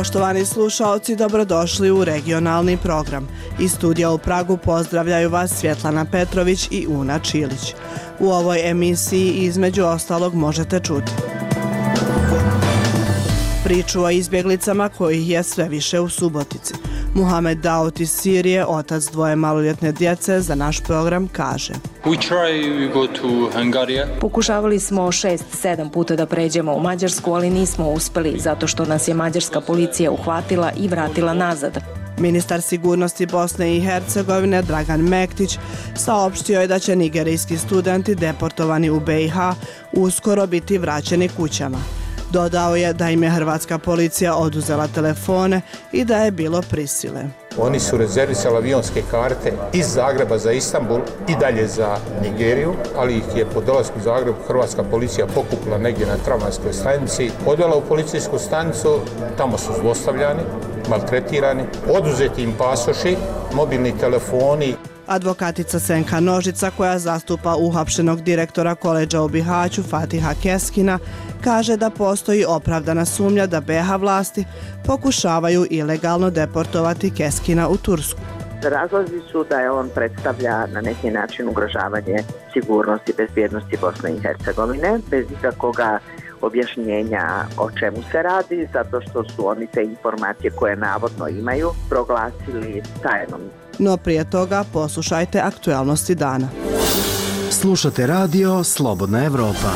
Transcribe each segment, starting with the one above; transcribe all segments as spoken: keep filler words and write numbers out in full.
Poštovani slušaoci, dobrodošli u regionalni program. Iz studija u Pragu pozdravljaju vas Svjetlana Petrović i Una Čilić. U ovoj emisiji između ostalog možete čuti priču o izbjeglicama kojih je sve više u Subotici. Muhamed Daut iz Sirije, otac dvoje maloljetne djece, za naš program kaže: Pokušavali smo šest sedam puta da pređemo u Mađarsku, ali nismo uspjeli zato što nas je mađarska policija uhvatila i vratila nazad. Ministar sigurnosti Bosne i Hercegovine Dragan Mektić saopštio je da će nigerijski studenti deportovani u B i H uskoro biti vraćeni kućama. Dodao je da im je hrvatska policija oduzela telefone i da je bilo prisile. Oni su rezervisali avionske karte iz Zagreba za Istanbul i dalje za Nigeriju, ali ih je po dolasku u Zagreb hrvatska policija pokupila negdje na tramvajskoj stanici, odvela u policijsku stanicu, tamo su zlostavljani, maltretirani, oduzeti im pasoši, mobilni telefoni. Advokatica Senka Nožica, koja zastupa uhapšenog direktora koledža u Bihaću Fatiha Keskina, kaže da postoji opravdana sumnja da B i H vlasti pokušavaju ilegalno deportovati Keskina u Tursku. Razlozi su da je on predstavlja na neki način ugrožavanje sigurnosti i bezbjednosti Bosne i Hercegovine, bez ikakvoga objašnjenja o čemu se radi, zato što su oni te informacije koje navodno imaju proglasili tajnom. No prije toga poslušajte aktualnosti dana. Slušate radio Slobodna Evropa.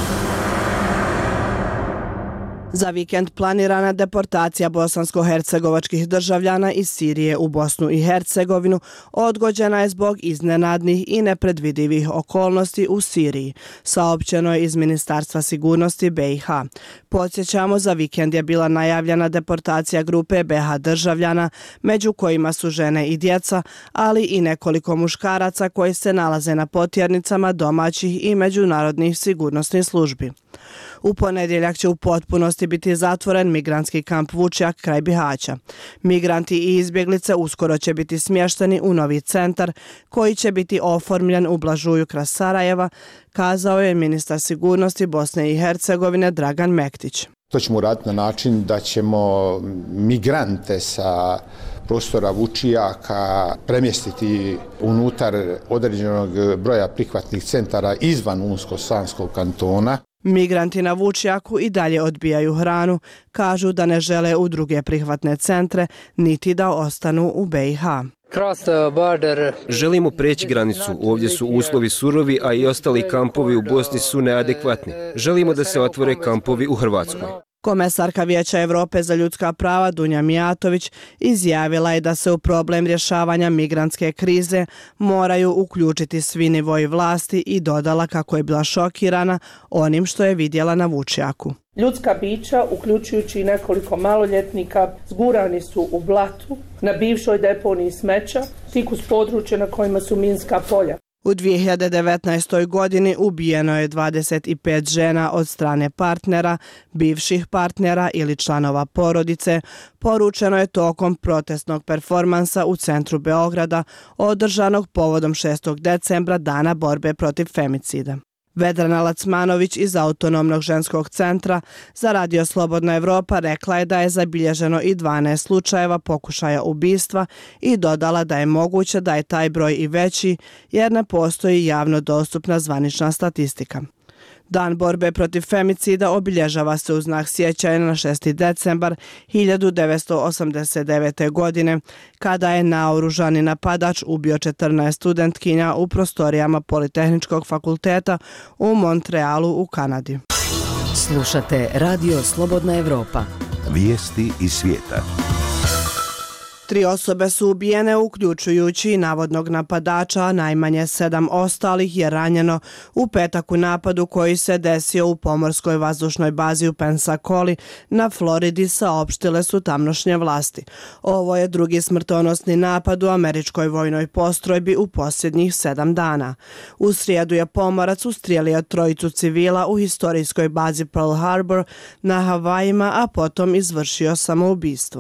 Za vikend planirana deportacija bosansko-hercegovačkih državljana iz Sirije u Bosnu i Hercegovinu odgođena je zbog iznenadnih i nepredvidivih okolnosti u Siriji, saopćeno je iz Ministarstva sigurnosti B i H. Podsjećamo, za vikend je bila najavljena deportacija grupe B i H državljana, među kojima su žene i djeca, ali i nekoliko muškaraca koji se nalaze na potjernicama domaćih i međunarodnih sigurnosnih službi. U ponedjeljak će u potpunosti biti zatvoren migrantski kamp Vučjak kraj Bihaća. Migranti i izbjeglice uskoro će biti smješteni u novi centar koji će biti oformljen u Blažuju kraj Sarajeva, kazao je ministar sigurnosti Bosne i Hercegovine Dragan Mektić. To ćemo uraditi na način da ćemo migrante sa prostora Vučijaka premjestiti unutar određenog broja prihvatnih centara izvan Unsko-Sanskog kantona. Migranti na Vučjaku i dalje odbijaju hranu, kažu da ne žele u druge prihvatne centre, niti da ostanu u B i H. Želimo preći granicu, ovdje su uslovi surovi, a i ostali kampovi u Bosni su neadekvatni. Želimo da se otvore kampovi u Hrvatskoj. Komesarka Vijeća Europe za ljudska prava Dunja Mijatović izjavila je da se u problem rješavanja migrantske krize moraju uključiti svi nivoji vlasti i dodala kako je bila šokirana onim što je vidjela na Vučjaku. Ljudska bića, uključujući nekoliko maloljetnika, zgurani su u blatu na bivšoj deponiji smeća, tik uz područje na kojima su minska polja. U dvije hiljade devetnaestoj. godini ubijeno je dvadeset pet žena od strane partnera, bivših partnera ili članova porodice, poručeno je tokom protestnog performansa u centru Beograda, održanog povodom šestog decembra, dana borbe protiv femicida. Vedrana Lacmanović iz Autonomnog ženskog centra za radio Slobodna Evropa rekla je da je zabilježeno i dvanaest slučajeva pokušaja ubistva i dodala da je moguće da je taj broj i veći jer ne postoji javno dostupna zvanična statistika. Dan borbe protiv femicida obilježava se u znak sjećanja na šesti decembar hiljadu devetsto osamdeset devete. godine, kada je naoružani napadač ubio četrnaest studentkinja u prostorijama Politehničkog fakulteta u Montrealu u Kanadi. Slušate radio Slobodna Evropa. Vijesti iz svijeta. Tri osobe su ubijene, uključujući navodnog napadača, a najmanje sedam ostalih je ranjeno u petak u napadu koji se desio u pomorskoj vazdušnoj bazi u Pensacoli na Floridi, saopštile su tamošnje vlasti. Ovo je drugi smrtonosni napad u američkoj vojnoj postrojbi u posljednjih sedam dana. U srijedu je pomorac ustrijelio trojicu civila u historijskoj bazi Pearl Harbor na Havajima, a potom izvršio samoubistvo.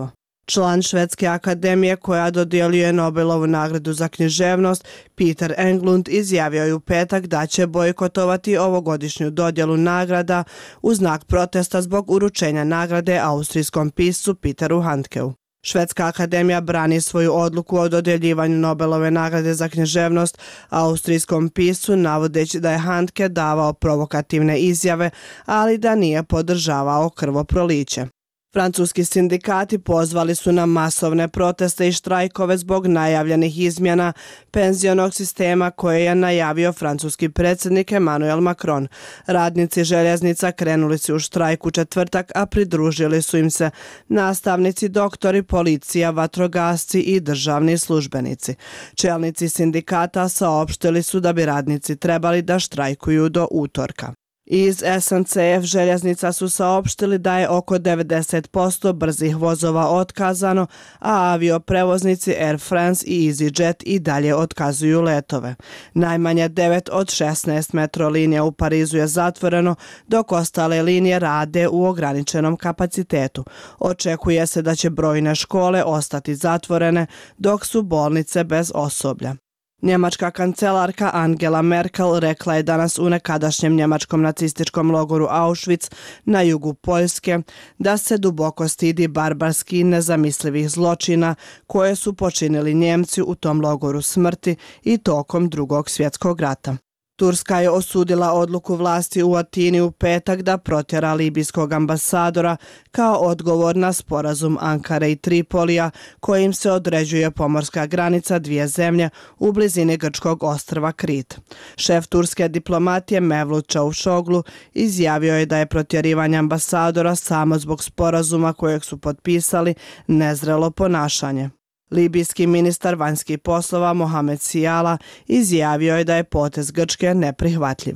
Član Švedske akademije koja dodjeljuje Nobelovu nagradu za književnost, Peter Englund, izjavio je u petak da će bojkotovati ovogodišnju dodjelu nagrada u znak protesta zbog uručenja nagrade austrijskom piscu Peteru Handkeu. Švedska akademija brani svoju odluku o dodjeljivanju Nobelove nagrade za književnost austrijskom piscu, navodeći da je Handke davao provokativne izjave, ali da nije podržavao krvoproliće. Francuski sindikati pozvali su na masovne proteste i štrajkove zbog najavljenih izmjena penzionog sistema koje je najavio francuski predsjednik Emmanuel Macron. Radnici željeznica krenuli su u štrajk u četvrtak, a pridružili su im se nastavnici, doktori, policija, vatrogasci i državni službenici. Čelnici sindikata saopštili su da bi radnici trebali da štrajkuju do utorka. Iz S N C F željeznica su saopštili da je oko devedeset posto brzih vozova otkazano, a avioprevoznici Air France i EasyJet i dalje otkazuju letove. Najmanje devet od šesnaest metro linija u Parizu je zatvoreno, dok ostale linije rade u ograničenom kapacitetu. Očekuje se da će brojne škole ostati zatvorene, dok su bolnice bez osoblja. Njemačka kancelarka Angela Merkel rekla je danas u nekadašnjem njemačkom nacističkom logoru Auschwitz na jugu Poljske da se duboko stidi barbarski i nezamislivih zločina koje su počinili Njemci u tom logoru smrti i tokom Drugog svjetskog rata. Turska je osudila odluku vlasti u Atini u petak da protjera libijskog ambasadora kao odgovor na sporazum Ankare i Tripolija kojim se određuje pomorska granica dvije zemlje u blizini grčkog ostrva Krit. Šef turske diplomatije Mevlut Čavuşoglu izjavio je da je protjerivanje ambasadora samo zbog sporazuma kojeg su potpisali nezrelo ponašanje. Libijski ministar vanjskih poslova Mohamed Sijala izjavio je da je potez Grčke neprihvatljiv.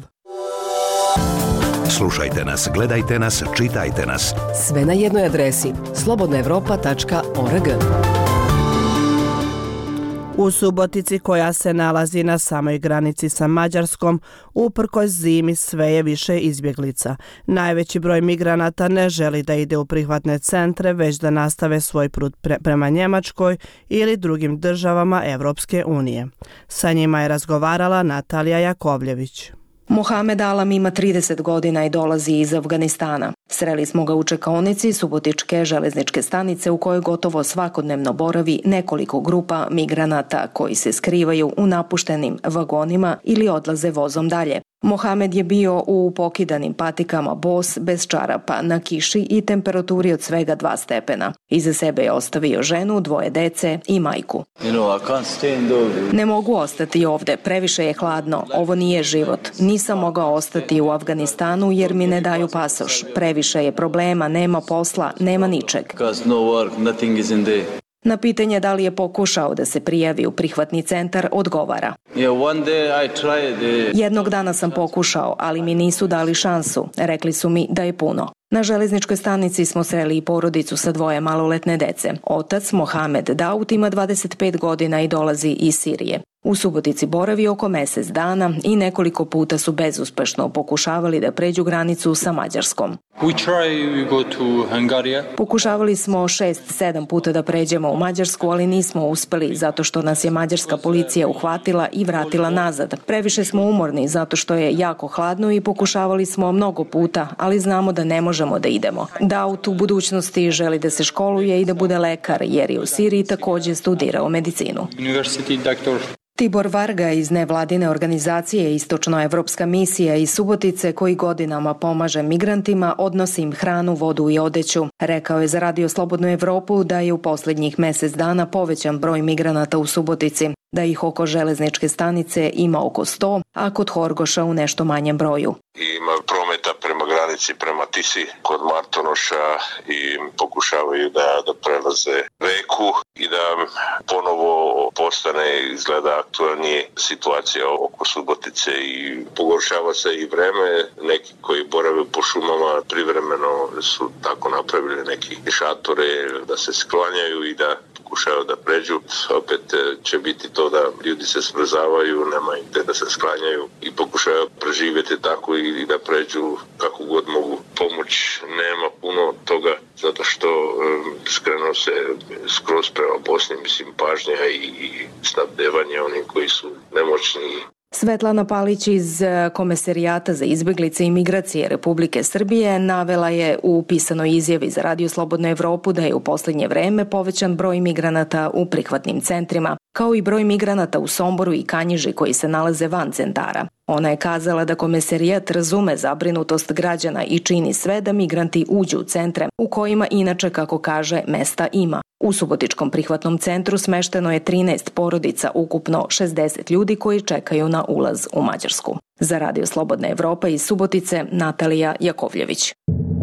Slušajte nas, gledajte nas, čitajte nas. Sve na jednoj adresi slobodna evropa tačka org. U Subotici, koja se nalazi na samoj granici sa Mađarskom, uprkos zimi sve je više izbjeglica. Najveći broj migranata ne želi da ide u prihvatne centre, već da nastave svoj put pre- prema Njemačkoj ili drugim državama Evropske unije. Sa njima je razgovarala Natalija Jakovljević. Mohamed Alam ima trideset godina i dolazi iz Afganistana. Sreli smo ga u čekaonici Subotičke železničke stanice u kojoj gotovo svakodnevno boravi nekoliko grupa migranata koji se skrivaju u napuštenim vagonima ili odlaze vozom dalje. Mohamed je bio u pokidanim patikama bos, bez čarapa, na kiši i temperaturi od svega dva stepena. Iza sebe je ostavio ženu, dvoje dece i majku. Ne mogu ostati ovde, previše je hladno, ovo nije život. Nisam mogao ostati u Afganistanu jer mi ne daju pasoš. Previše je problema, nema posla, nema ničeg. Na pitanje da li je pokušao da se prijavi u prihvatni centar, odgovara. Jednog dana sam pokušao, ali mi nisu dali šansu. Rekli su mi da je puno. Na železničkoj stanici smo sreli i porodicu sa dvoje maloletne dece. Otac, Mohamed Daud, ima dvadeset pet godina i dolazi iz Sirije. U Subotici boravi oko mjesec dana i nekoliko puta su bezuspešno pokušavali da pređu granicu sa Mađarskom. Pokušavali smo šest sedam puta da pređemo u Mađarsku, ali nismo uspeli zato što nas je mađarska policija uhvatila i vratila nazad. Previše smo umorni zato što je jako hladno i pokušavali smo mnogo puta, ali znamo da ne možemo da idemo. Daud u budućnosti želi da se školuje i da bude lekar, jer je u Siriji također studirao medicinu. Tibor Varga iz nevladine organizacije Istočnoevropska misija iz Subotice, koji godinama pomaže migrantima, odnosi im hranu, vodu i odeću. Rekao je za Radio Slobodnu Evropu da je u posljednjih mjesec dana povećan broj migranata u Subotici, da ih oko železničke stanice ima oko sto, a kod Horgoša u nešto manjem broju. Ima prometa prema granici, prema Tisi kod Martonoša i pokušavaju da, da prelaze reku i da ponovo postane izgleda aktualnije situacija oko Subotice i pogoršava se i vreme. Neki koji borave po šumama privremeno su tako napravili neki šatore da se sklanjaju i da pokušaju da pređu. Opet će biti to da ljudi se smrzavaju, nema im gde da se sklanjaju i pokušaju preživjeti tako i da pređu kako god mogu. Pomoć nema puno toga zato što um, skrenuo se skroz prema Bosni, mislim, pažnja i, i snabdevanje onih koji su nemoćni. Svetlana Palić iz Komesarijata za izbjeglice i migracije Republike Srbije navela je u pisanoj izjavi za Radio Slobodnu Evropu da je u posljednje vreme povećan broj migranata u prihvatnim centrima, kao i broj migranata u Somboru i Kanjiži koji se nalaze van centara. Ona je kazala da Komesarijat razume zabrinutost građana i čini sve da migranti uđu u centre, u kojima inače, kako kaže, mesta ima. U Subotičkom prihvatnom centru smešteno je trinaest porodica, ukupno šezdeset ljudi koji čekaju na ulaz u Mađarsku. Za Radio Slobodna Evropa iz Subotice, Natalija Jakovljević.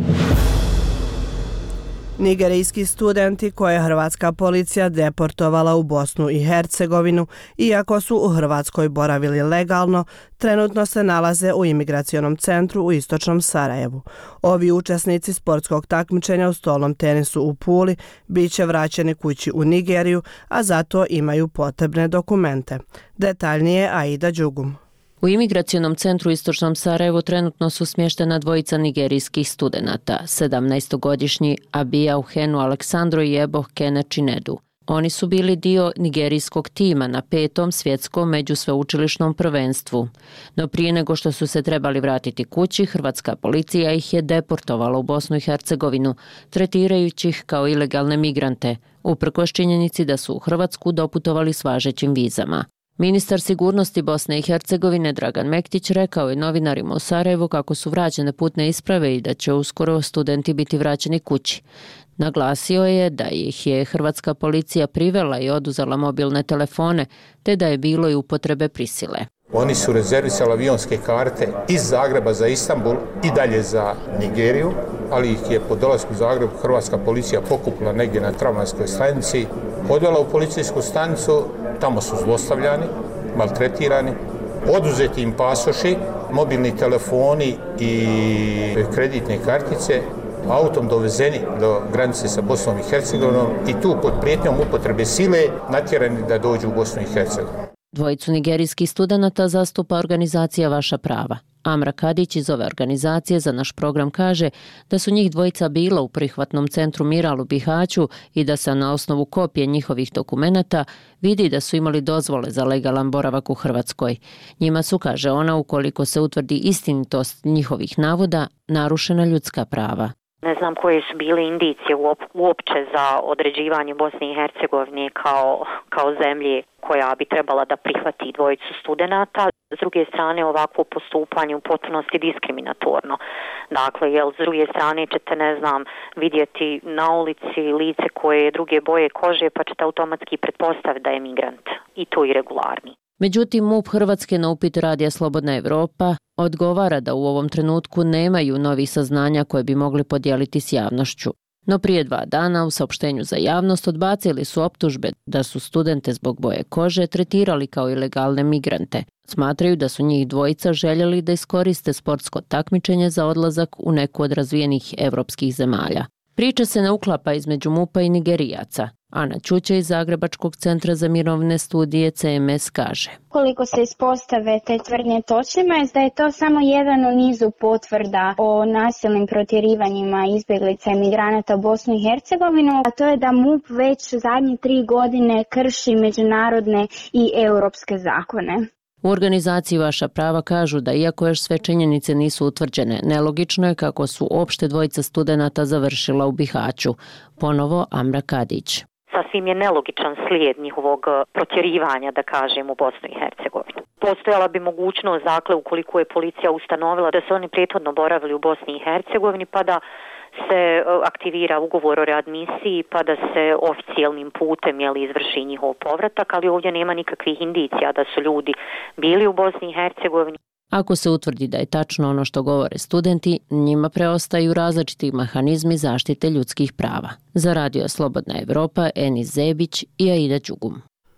Nigerijski studenti koje je hrvatska policija deportovala u Bosnu i Hercegovinu, iako su u Hrvatskoj boravili legalno, trenutno se nalaze u imigracionom centru u istočnom Sarajevu. Ovi učesnici sportskog takmičenja u stolnom tenisu u Puli bit će vraćeni kući u Nigeriju, a zato imaju potrebne dokumente. Detaljnije Aida Đugum. U imigracionom centru u istočnom Sarajevu trenutno su smještena dvojica nigerijskih studenata, sedamnaestogodišnji Abija Uhenu Aleksandro i Eboh Kene Chinedu. Oni su bili dio nigerijskog tima na petom svjetskom međusveučilišnom prvenstvu. No prije nego što su se trebali vratiti kući, hrvatska policija ih je deportovala u Bosnu i Hercegovinu, tretirajući ih kao ilegalne migrante, uprkos činjenici da su u Hrvatsku doputovali s važećim vizama. Ministar sigurnosti Bosne i Hercegovine Dragan Mektić rekao je novinarima u Sarajevu kako su vraćene putne isprave i da će uskoro studenti biti vraćeni kući. Naglasio je da ih je hrvatska policija privela i oduzela mobilne telefone, te da je bilo i upotrebe prisile. Oni su rezervisali avionske karte iz Zagreba za Istanbul i dalje za Nigeriju, ali ih je po dolasku u Zagreb hrvatska policija pokupila negdje na tramvajskoj stanici, odvela u policijsku stanicu, tamo su zlostavljani, maltretirani, oduzeti im pasoši, mobilni telefoni i kreditne kartice, autom dovezeni do granice sa Bosnom i Hercegovinom i tu pod prijetnjom upotrebe sile natjerani da dođu u Bosnu i Hercegovinu. Dvojicu nigerijskih studenata zastupa organizacija Vaša prava. Amra Kadić iz ove organizacije za naš program kaže da su njih dvojica bila u prihvatnom centru Miral u Bihaću i da se na osnovu kopije njihovih dokumenata vidi da su imali dozvole za legalan boravak u Hrvatskoj. Njima su, kaže ona, ukoliko se utvrdi istinitost njihovih navoda, narušena ljudska prava. Ne znam koje su bile indicije uopće za određivanje Bosne i Hercegovine kao, kao zemlje koja bi trebala da prihvati dvojicu studenata. S druge strane, ovakvo postupanje u potpunosti diskriminatorno. Dakle, jel, s druge strane ćete, ne znam, vidjeti na ulici lice koje je druge boje kože, pa ćete automatski pretpostaviti da je migrant i to irregularni. Međutim, MUP Hrvatske na upit Radija Slobodna Evropa odgovara da u ovom trenutku nemaju novih saznanja koje bi mogli podijeliti s javnošću. No prije dva dana u saopštenju za javnost odbacili su optužbe da su studente zbog boje kože tretirali kao ilegalne migrante. Smatraju da su njih dvojica željeli da iskoriste sportsko takmičenje za odlazak u neku od razvijenih evropskih zemalja. Priča se ne uklapa između MUP-a i Nigerijaca. Ana Ćuća iz Zagrebačkog centra za mirovne studije C M S kaže: Koliko se ispostave te tvrdnje točnima je da je to samo jedan u nizu potvrda o nasilnim protjerivanjima izbjeglica i migranata u Bosnu i Hercegovinu, a to je da MUP već zadnje tri godine krši međunarodne i europske zakone. U organizaciji Vaša prava kažu da iako još sve činjenice nisu utvrđene, nelogično je kako su opšte dvojica studenata završila u Bihaću. Ponovo Amra Kadić. Sasvim je nelogičan slijed njihovog protjerivanja, da kažem, u Bosnu i Hercegovinu. Postojala bi mogućnost, dakle, ukoliko je policija ustanovila da su oni prethodno boravili u Bosni i Hercegovini, pa da se aktivira ugovor o readmisiji, pa da se oficijalnim putem jeli, izvrši njihov povratak, ali ovdje nema nikakvih indicija da su ljudi bili u Bosni i Hercegovini. Ako se utvrdi da je tačno ono što govore studenti, njima preostaju različiti mehanizmi zaštite ljudskih prava. Za Radio Slobodna Evropa, Enis Zebić i Aida Đugum.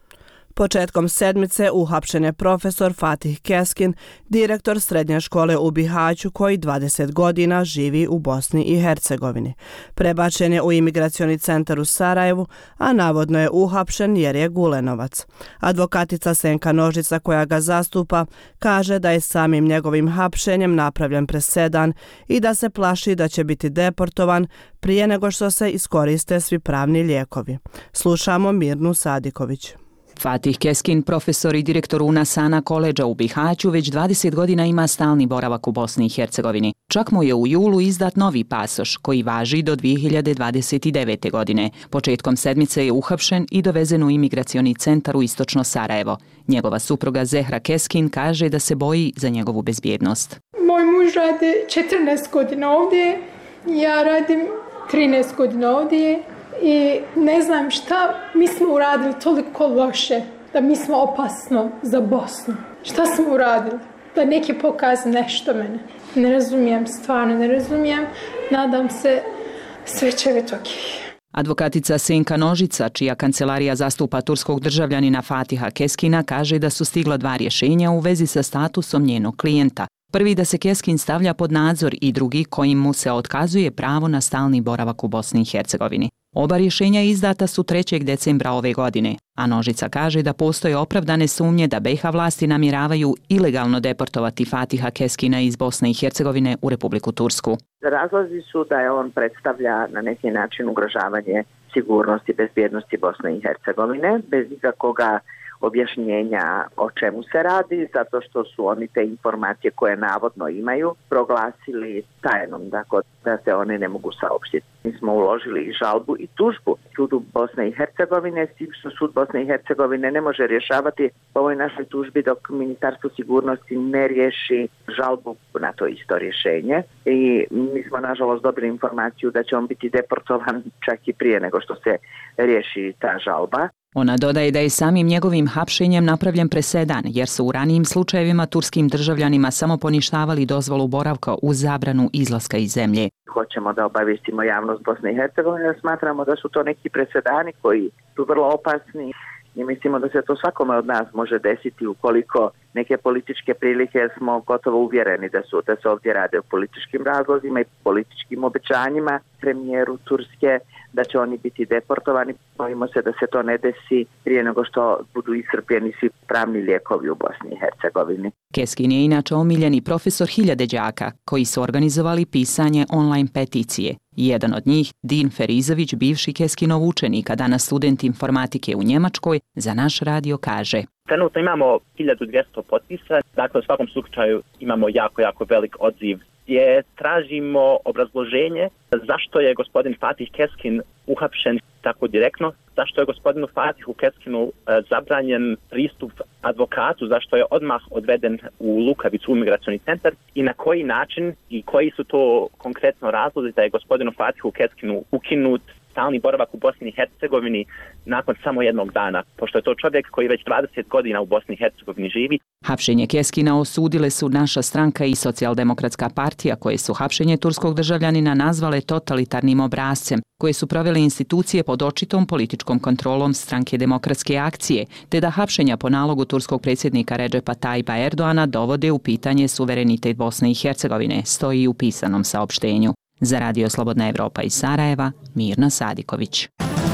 Početkom sedmice uhapšen je profesor Fatih Keskin, direktor srednje škole u Bihaću koji dvadeset godina živi u Bosni i Hercegovini. Prebačen je u imigracioni centar u Sarajevu, a navodno je uhapšen jer je Gulenovac. Advokatica Senka Nožica koja ga zastupa kaže da je samim njegovim hapšenjem napravljen presedan i da se plaši da će biti deportovan prije nego što se iskoriste svi pravni lijekovi. Slušamo Mirnu Sadiković. Fatih Keskin, profesor i direktor Unasana koledža u Bihaću, već dvadeset godina ima stalni boravak u Bosni i Hercegovini. Čak mu je u julu izdat novi pasoš koji važi do dvije hiljade dvadeset devete. godine. Početkom sedmice je uhapšen i dovezen u imigracioni centar u istočno Sarajevo. Njegova supruga Zehra Keskin kaže da se boji za njegovu bezbjednost. Moj muž radi četrnaest godina ovdje, ja radim trinaest godina ovdje. I ne znam šta mi smo uradili toliko loše, da mi smo opasno za Bosnu. Šta smo uradili? Da neki pokaze nešto mene. Ne razumijem, stvarno ne razumijem. Nadam se sve će biti ok. Advokatica Senka Nožica, čija kancelarija zastupa turskog državljanina Fatiha Keskina, kaže da su stigla dva rješenja u vezi sa statusom njenog klijenta. Prvi da se Keskin stavlja pod nadzor i drugi kojim mu se otkazuje pravo na stalni boravak u Bosni i Hercegovini. Oba rješenja izdata su trećeg decembra ove godine, a Nožica kaže da postoje opravdane sumnje da be ha vlasti namjeravaju ilegalno deportovati Fatiha Keskina iz Bosne i Hercegovine u Republiku Tursku. Razlozi su da je on predstavlja na neki način ugrožavanje sigurnosti i bezbjednosti Bosne i Hercegovine, bez ikakvoga objašnjenja o čemu se radi, zato što su oni te informacije koje navodno imaju proglasili tajnom, dakle da se one ne mogu saopštiti. Mi smo uložili i žalbu i tužbu sudu Bosne i Hercegovine, s tim što sud Bosne i Hercegovine ne može rješavati po ovoj našoj tužbi dok Ministarstvo sigurnosti ne riješi žalbu na to isto rješenje. I mi smo nažalost dobili informaciju da će on biti deportovan čak i prije nego što se riješi ta žalba. Ona dodaje da je samim njegovim hapšenjem napravljen presedan, jer su u ranijim slučajevima turskim državljanima samo poništavali dozvolu boravka uz zabranu izlaska iz zemlje. Hoćemo da obavistimo javnost Bosne i Hercegovine, smatramo da su to neki presedani koji su vrlo opasni i mislimo da se to svakome od nas može desiti ukoliko neke političke prilike, jer smo gotovo uvjereni da su da se ovdje rade o političkim razlozima i političkim obećanjima premijeru Turske da će oni biti deportovani. Bojimo se da se to ne desi prije nego što budu iscrpljeni svi pravni lijekovi u Bosni i Hercegovini. Keskin je inače omiljeni profesor hiljade đaka koji su organizovali pisanje online peticije. Jedan od njih, Din Ferizović, bivši Keskinov učenik, a danas student informatike u Njemačkoj, za naš radio kaže: Trenutno imamo hiljadu dvjesto potpisa, dakle u svakom slučaju imamo jako, jako velik odziv gdje tražimo obrazloženje zašto je gospodin Fatih Keskin uhapšen tako direktno, zašto je gospodinu Fatihu Keskinu zabranjen pristup advokatu, zašto je odmah odveden u Lukavicu u imigracioni centar i na koji način i koji su to konkretno razlozi da je gospodinu Fatihu Keskinu ukinut stalni boravak u Bosni i Hercegovini nakon samo jednog dana, pošto je to čovjek koji već dvadeset godina u Bosni i Hercegovini živi. Hapšenje Keskina osudile su naša stranka i Socijaldemokratska partija, koje su hapšenje turskog državljanina nazvale totalitarnim obrascem, koje su provele institucije pod očitom političkom kontrolom Stranke demokratske akcije, te da hapšenja po nalogu turskog predsjednika Redžepa Tajipa Erdoana dovode u pitanje suverenitet Bosne i Hercegovine, stoji u pisanom saopštenju. Za Radio Slobodna Evropa iz Sarajeva, Mirna Sadiković.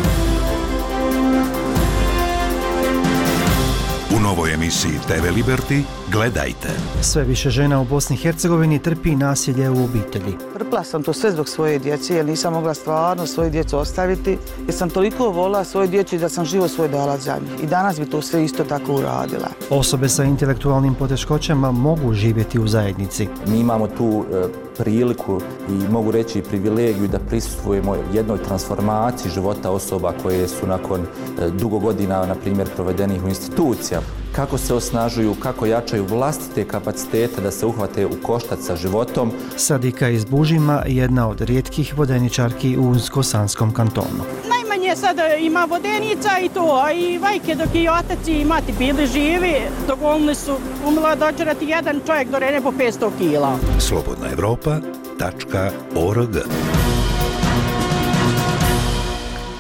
U novoj emisiji te ve Liberty gledajte. Sve više žena u Bosni i Hercegovini trpi nasilje u obitelji. Trpila sam to sve zbog svoje djece jer nisam mogla stvarno svoju djecu ostaviti jer sam toliko volila svoju djecu da sam život svoj dala za njih. I danas bi to sve isto tako uradila. Osobe sa intelektualnim poteškoćama mogu živjeti u zajednici. Mi imamo tu e, priliku i mogu reći privilegiju da prisustvujemo jednoj transformaciji života osoba koje su nakon e, dugo godina, na primjer, provedenih u institucijama. Kako se osnažuju, kako jačaju vlastite kapacitete da se uhvate u koštac sa životom. Sadika iz Bužima, jedna od rijetkih vodeničarki u Unsko-Sanskom kantonu. Najmanje sada ima vodenica i to, a i vajke dok i otac i mati bili živi, dovoljni su umila dođerati jedan čovjek do rene po petsto kila. slobodna evropa tačka org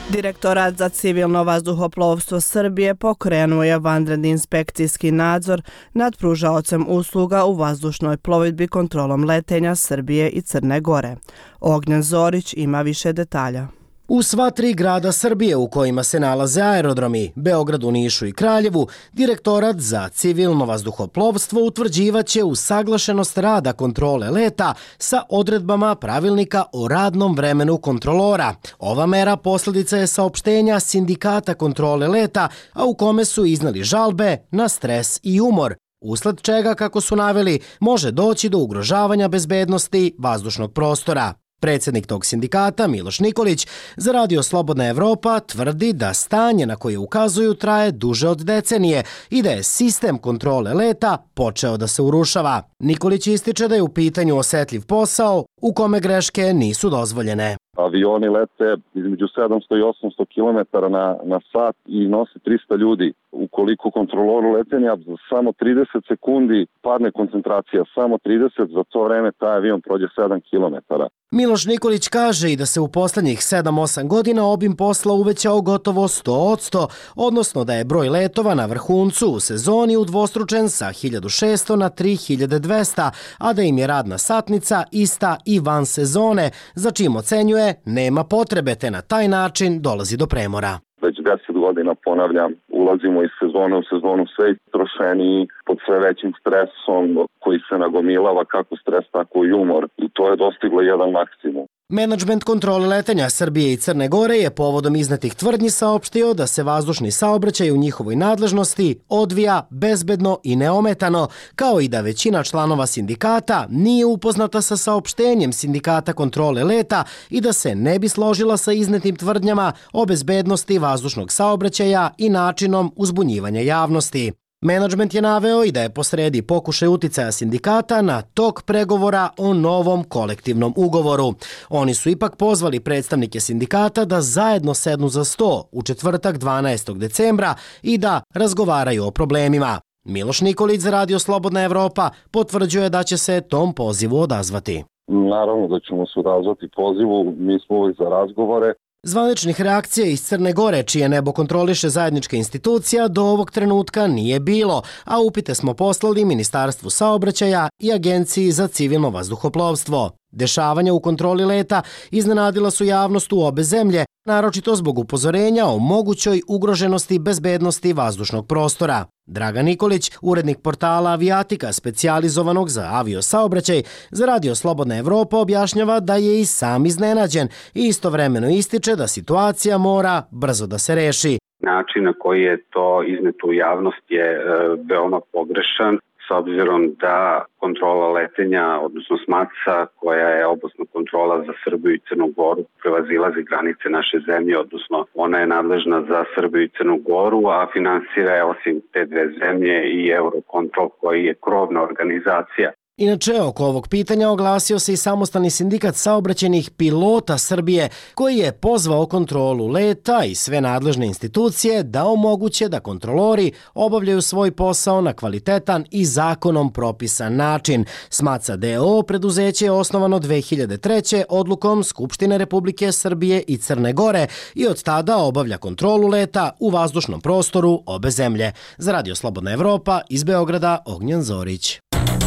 Direktorat za civilno vazduhoplovstvo Srbije pokrenuo je vanredni inspekcijski nadzor nad pružaocem usluga u vazdušnoj plovidbi kontrolom letenja Srbije i Crne Gore. Ognjen Zorić ima više detalja. U sva tri grada Srbije u kojima se nalaze aerodromi, Beogradu, Nišu i Kraljevu, Direktorat za civilno vazduhoplovstvo utvrđivaće usaglašenost rada kontrole leta sa odredbama pravilnika o radnom vremenu kontrolora. Ova mera posljedica je saopštenja Sindikata kontrole leta, a u kome su iznali žalbe na stres i umor, usled čega, kako su naveli, može doći do ugrožavanja bezbednosti vazdušnog prostora. Predsjednik tog sindikata, Miloš Nikolić, za Radio Slobodna Evropa tvrdi da stanje na koje ukazuju traje duže od decenije i da je sistem kontrole leta počeo da se urušava. Nikolić ističe da je u pitanju osetljiv posao u kome greške nisu dozvoljene. Avioni lete između sedamsto i osamsto kilometara na, na sat i nose trista ljudi. Ukoliko kontroloru letenja za samo trideset sekundi padne koncentracija, samo trideset, za to vreme taj avion prođe sedam kilometara. Miloš Nikolić kaže i da se u poslednjih sedam osam godina obim posla uvećao gotovo sto posto, odnosno da je broj letova na vrhuncu u sezoni udvostručen sa hiljadu šesto na tri hiljade dvesta, a da im je radna satnica ista i van sezone, za čim ocenjuje nema potrebe, te na taj način dolazi do premora. Već deset godina, ponavljam, ulazimo iz sezone u sezonu sve istrošeniji, pod sve većim stresom koji se nagomilava, kako stres, tako i umor. I to je dostiglo jedan maksimum. Menadžment kontrole letenja Srbije i Crne Gore je povodom iznetih tvrdnji saopštio da se vazdušni saobraćaj u njihovoj nadležnosti odvija bezbedno i neometano, kao i da većina članova sindikata nije upoznata sa saopštenjem Sindikata kontrole leta i da se ne bi složila sa iznetim tvrdnjama o bezbednosti vazdušnog saobraćaja i načinom uzbunjivanja javnosti. Menadžment je naveo i da je posredi pokušaj uticaja sindikata na tok pregovora o novom kolektivnom ugovoru. Oni su ipak pozvali predstavnike sindikata da zajedno sednu za sto u četvrtak dvanaestog decembra i da razgovaraju o problemima. Miloš Nikolić za Radio Slobodna Evropa potvrđuje da će se tom pozivu odazvati. Naravno da ćemo se odazvati pozivu, mi smo uvijek za razgovore. Zvaničnih reakcija iz Crne Gore, čije nebo kontroliše zajednička institucija, do ovog trenutka nije bilo, a upite smo poslali Ministarstvu saobraćaja i Agenciji za civilno vazduhoplovstvo. Dešavanja u kontroli leta iznenadila su javnost u obe zemlje, naročito zbog upozorenja o mogućoj ugroženosti bezbednosti vazdušnog prostora. Dragan Nikolić, urednik portala Avijatika, specijalizovanog za aviosaobraćaj, za Radio Slobodna Evropa objašnjava da je i sam iznenađen i istovremeno ističe da situacija mora brzo da se reši. Način na koji je to izneto u javnost je e, veoma pogrešan, s obzirom da kontrola letenja, odnosno SMATSA, koja je oblasna kontrola za Srbiju i Crnu Goru, prevazilazi granice naše zemlje, odnosno ona je nadležna za Srbiju i Crnu Goru, a finansira je osim te dve zemlje i Eurocontrol, koji je krovna organizacija. Inače, oko ovog pitanja oglasio se i samostalni sindikat saobraćajnih pilota Srbije, koji je pozvao kontrolu leta i sve nadležne institucije da omoguće da kontrolori obavljaju svoj posao na kvalitetan i zakonom propisan način. SMATSA D O O preduzeće je osnovano dve hiljade treće. odlukom Skupštine Republike Srbije i Crne Gore i od tada obavlja kontrolu leta u vazdušnom prostoru obe zemlje. Za Radio Slobodna Evropa iz Beograda, Ognjen Zorić.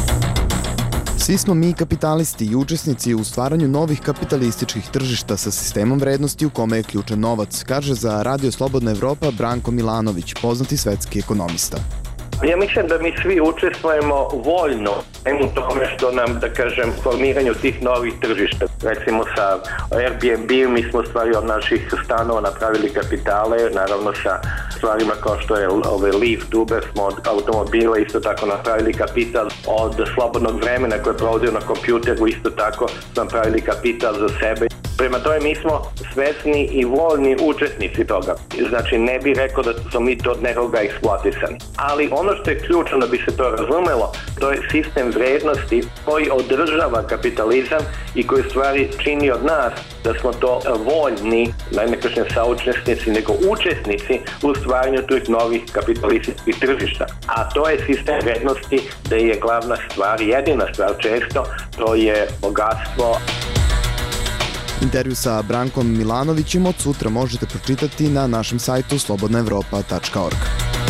Svi smo mi kapitalisti i učesnici u stvaranju novih kapitalističkih tržišta sa sistemom vrednosti u kome je ključan novac, kaže za Radio Slobodna Evropa Branko Milanović, poznati svetski ekonomista. Ja mislim da mi svi učestvujemo voljno u tome što nam, da kažem, formiranju tih novih tržišta. Recimo sa Airbnb mi smo stvari od naših stanova napravili kapitale, naravno sa stvarima kao što je ove Lyft, Uber smo od automobila isto tako napravili kapital, od slobodnog vremena koje provodio na kompjuteru isto tako smo napravili kapital za sebe. Prema tome mi smo svesni i voljni učesnici toga. Znači ne bih rekao da smo mi to od nekoga eksploatisani. Ali ono što je ključno da bi se to razumelo, to je sistem vrednosti koji održava kapitalizam i koji stvari čini od nas da smo to voljni, ne kažem saučesnici, nego učesnici u stvaranju tih novih kapitalističkih tržišta. A to je sistem vrednosti da je glavna stvar, jedina stvar često, to je bogatstvo. Intervju sa Brankom Milanovićem od sutra možete pročitati na našem sajtu slobodna evropa tačka org.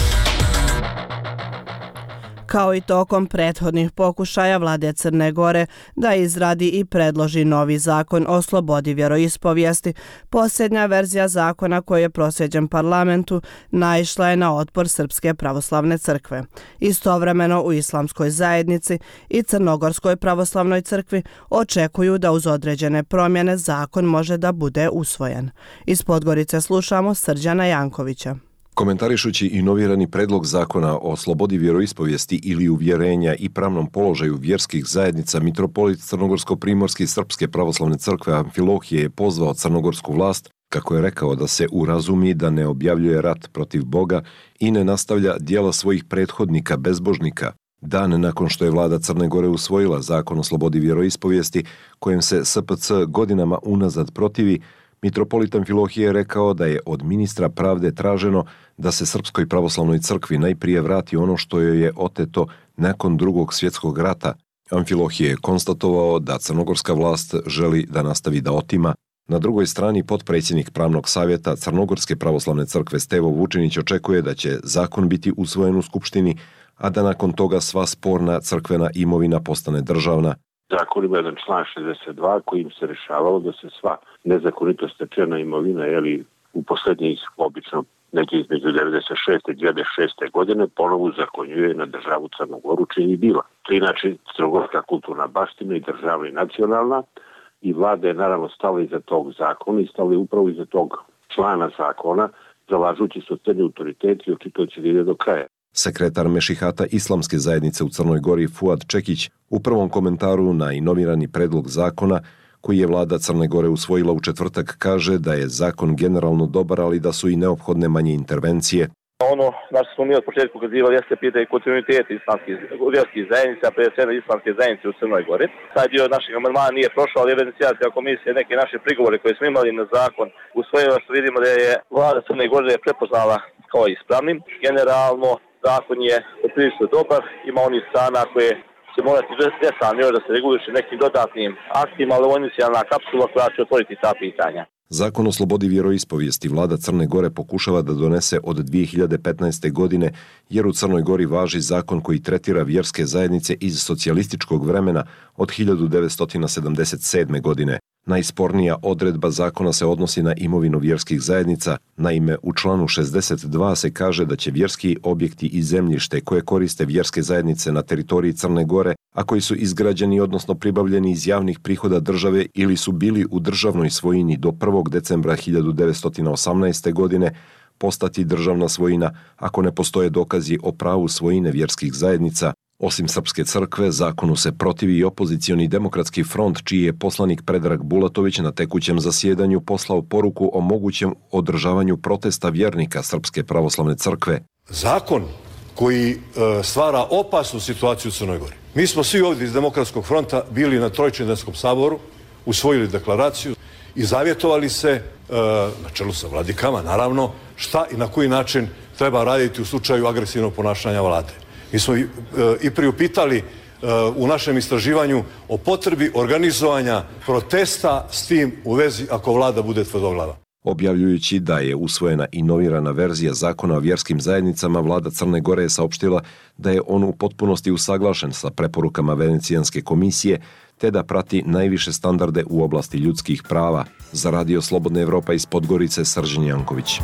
Kao i tokom prethodnih pokušaja vlade Crne Gore da izradi i predloži novi zakon o slobodi vjeroispovijesti, posljednja verzija zakona koji je proslijeđen parlamentu naišla je na otpor Srpske pravoslavne crkve. Istovremeno u islamskoj zajednici i Crnogorskoj pravoslavnoj crkvi očekuju da uz određene promjene zakon može da bude usvojen. Iz Podgorice slušamo Srđana Jankovića. Komentarišući inovirani predlog zakona o slobodi vjeroispovijesti ili uvjerenja i pravnom položaju vjerskih zajednica, mitropolit Crnogorsko-primorski Srpske pravoslavne crkve Amfilohije je pozvao crnogorsku vlast, kako je rekao, da se urazumi da ne objavljuje rat protiv Boga i ne nastavlja djela svojih prethodnika bezbožnika. Dan nakon što je vlada Crne Gore usvojila zakon o slobodi vjeroispovijesti, kojem se S P C godinama unazad protivi, mitropolit Amfilohije je rekao da je od ministra pravde traženo da se Srpskoj pravoslavnoj crkvi najprije vrati ono što joj je oteto nakon drugog svjetskog rata. Amfilohije je konstatovao da crnogorska vlast želi da nastavi da otima. Na drugoj strani potpredsjednik pravnog savjeta Crnogorske pravoslavne crkve Stevo Vučinić očekuje da će zakon biti usvojen u Skupštini, a da nakon toga sva sporna crkvena imovina postane državna. Zakon ima jedan član šezdeset dva kojim se rešavalo da se sva nezakonito stečena imovina, jeli u posljednjih obično negdje između devedeset šeste i dvije hiljade šeste. godine ponovo uzakonjuje na državu Crnu Goru, čiji je bila. To je inače crnogorska kulturna baština i državna i nacionalna, i vlada je naravno stala iza tog zakona i stala je upravo iza tog člana zakona, zalažući se oceni autoriteti i očitujući da ide do kraja. Sekretar Mešihata Islamske zajednice u Crnoj Gori Fuad Čekić u prvom komentaru na inovirani predlog zakona koji je vlada Crne Gore usvojila u četvrtak kaže da je zakon generalno dobar, ali da su i neophodne manje intervencije. Ono na što smo mi od početka ukazivali jeste pitanje kontinuiteta islamskih vjerskih zajednica, prije svega islamske zajednice u Crnoj Gori. Taj dio našeg amandmana nije prošao, ali Venecijanska komisija neke naše prigovore koje smo imali na zakon usvojila, što vidimo da je vlada Crne Gore prepoznala kao ispravnim. Generalno zakon je prilično dobar, ima onih strana koje će morati detaljno da se reguliše nekim dodatnim aktima, ali ovo je inicijalna kapsula koja će otvoriti ta pitanja. Zakon o slobodi vjeroispovijesti vlada Crne Gore pokušava da donese od dvije hiljade petnaeste. godine, jer u Crnoj Gori važi zakon koji tretira vjerske zajednice iz socijalističkog vremena od hiljadu devetsto sedamdeset sedme. godine. Najspornija odredba zakona se odnosi na imovinu vjerskih zajednica. Naime, u članu šezdeset dva se kaže da će vjerski objekti i zemljište koje koriste vjerske zajednice na teritoriji Crne Gore, a koji su izgrađeni odnosno pribavljeni iz javnih prihoda države ili su bili u državnoj svojini do prvog decembra hiljadu devetsto osamnaeste. godine, postati državna svojina ako ne postoje dokazi o pravu svojine vjerskih zajednica. Osim Srpske crkve, zakonu se protivi i opozicioni demokratski front, čiji je poslanik Predrag Bulatović na tekućem zasjedanju poslao poruku o mogućem održavanju protesta vjernika Srpske pravoslavne crkve. Zakon koji e, stvara opasnu situaciju u Crnoj Gori. Mi smo svi ovdje iz Demokratskog fronta bili na Trojčindanskom saboru, usvojili deklaraciju i zavjetovali se, e, na čelu sa vladikama, naravno, šta i na koji način treba raditi u slučaju agresivnog ponašanja vlade. Mi smo i, i priupitali u našem istraživanju o potrebi organizovanja protesta s tim u vezi ako vlada bude tvrdoglava. Objavljujući da je usvojena inovirana verzija zakona o vjerskim zajednicama, vlada Crne Gore je saopštila da je on u potpunosti usaglašen sa preporukama Venecijanske komisije te da prati najviše standarde u oblasti ljudskih prava. Za Radio Slobodna Evropa iz Podgorice, Srđan Janković.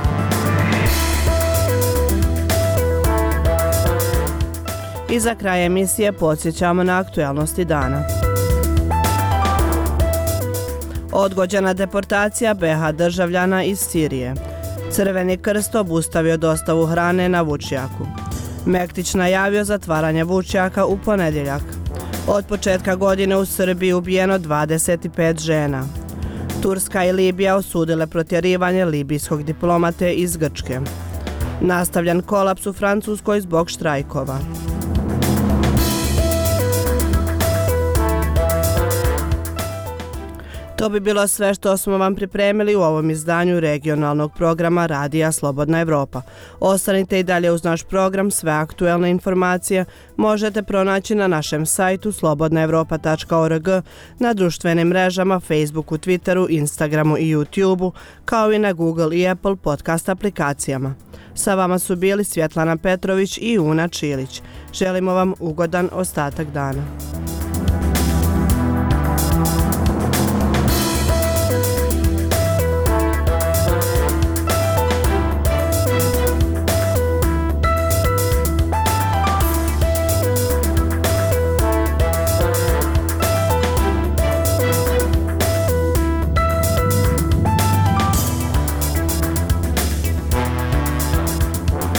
I za kraj emisije podsjećamo na aktualnosti dana. Odgođena deportacija be ha državljana iz Sirije. Crveni krst obustavio dostavu hrane na Vučjaku. Mektić najavio zatvaranje Vučjaka u ponedjeljak. Od početka godine u Srbiji ubijeno dvadeset pet žena. Turska i Libija osudile protjerivanje libijskog diplomate iz Grčke. Nastavljen kolaps u Francuskoj zbog štrajkova. To bi bilo sve što smo vam pripremili u ovom izdanju regionalnog programa Radija Slobodna Evropa. Ostanite i dalje uz naš program, sve aktuelne informacije možete pronaći na našem sajtu slobodna evropa tačka org, na društvenim mrežama Facebooku, Twitteru, Instagramu i YouTubeu, kao i na Google i Apple podcast aplikacijama. Sa vama su bili Svjetlana Petrović i Una Čilić. Želimo vam ugodan ostatak dana.